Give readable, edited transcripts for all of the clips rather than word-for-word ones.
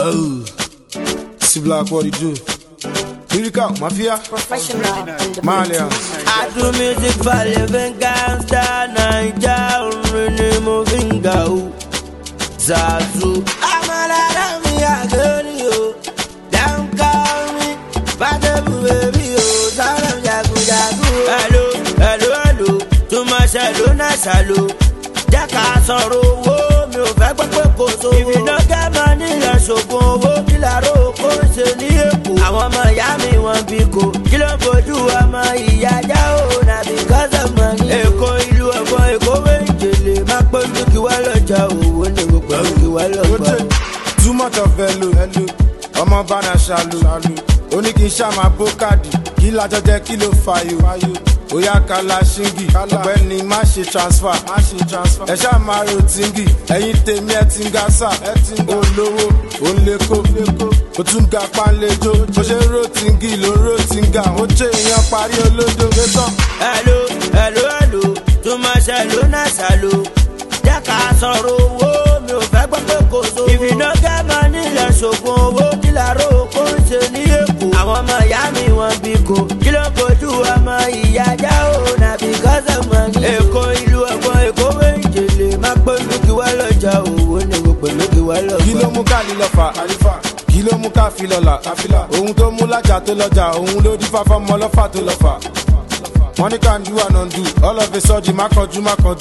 Oh, see black what he do. Lyrical mafia, Professional Malia. I do music for living gangsta, Naija, only moving go. Zazu, I'm a lot of me, I got you. Don't call me, but the baby, oh, Zaram Yagu Yagu. Hello, hello, hello, too much, hello, nice, hello. Jacka sorrow, me over, but so if you don't get money, let's go, Kilaro, Koseniaku. I want Miami, one Pico, Kilo Bodu, ama Iyaya, na because of money. Eko ilu ebo eko wenjele, makpo nduki waloja, wone wokpo nduki waloja. Too much of hello, ọmọ bana ṣalu, ó ní kí n ṣá máa bó káàdì, kí lájọ jẹ́ kí ló fàyò, óyá kala ṣíngì, ọ̀gbẹ́ni má ṣe transfer, ẹ ṣá máa ro tíngì, ẹ̀yin tèmi ẹ ti ń ga sá, olówó, ó ń lékó, ó tún ga pánlẹ́jọ́, bó ṣe ro tíngì ló ro tíngà, ó ṣe èèyàn parí olódò gbẹ́tàn. Hello, hello, hello, too much hello, nice hello. Jacka sọ̀rọ̀ owó, mi ò fẹ́ gbọ́ pé kò so. If you no get money, lọ ṣògùn owó, kí làárọ̀ kó ń ṣe ní Èkó. Àwọn ọmọ ìyá mi wọ́n bí kò, kí ló kojú ọmọ ìyájá o, na because of money. Èkó ìlú ọgbọ́n Èkó wéjèlè, má pé lókè wá lọ́jà owó ni gbogbo lókè wá lọ́gbà. Kí ló mú ká lílọ fà? Kí ló mú ká fi lọ́la? Ohun tó mú lájà tó lọ́jà, òun ló dífá fọ́mọ lọ́fà tó lọ́fà. Money can do and undo, all of a sudden má kọjú.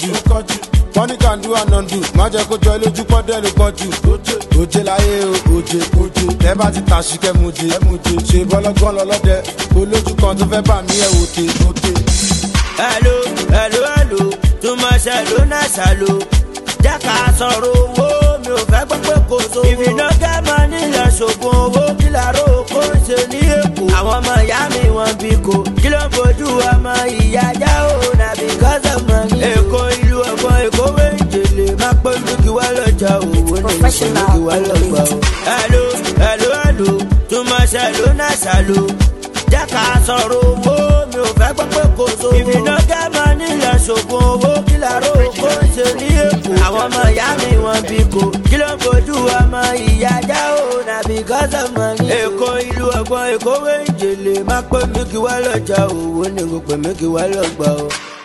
Money can do and undo, má jẹ́ kó jọ lójú pọ́dẹ́ ló pọ́jú. Òjé láyé o, òjé. Ẹ bá ti tàṣí kẹ́ muje. Ṣé bọ́lọ́gbọ́n lọ́lọ́dẹ, olójú kan tó fẹ́ bà mí ẹ̀ wòte. Hello, hello, hello, too much hello, nice hello. Jacka sọ̀rọ̀ owó, mi ò fẹ́ gbọ́ pé kò so. If you no get money, lọ ṣògùn owó, kí làárọ̀ kó ń ṣe ní Èkó. Àwọn ọmọ ìyá mi wọ́n bí kò, kí ló fojú ọmọ ìyájá o, na because of money. Èkó ìlú ọgbọ́n Èkó wéjèlè, má pé lókè wá lọ́jà owó ni lókè wá lọ́gbà o. Hello, hello, hello, too much hello, nice hello. Jacka sọ̀rọ̀ owó, mi ò fẹ́ gbọ́ pé kò so. If you no get money, lọ ṣògùn owó, kí làárọ̀ kó ń ṣe ní Èkó. Àwọn ọmọ ìyá mi wọ́n bí kò, kí ló fojú ọmọ ìyájá o, na because of money. Èkó ìlú ọgbọ́n Èkó wéjèlè, má pé lókè wá lọ́jà owó ni gbogbo lókè wá lọ́gbà o.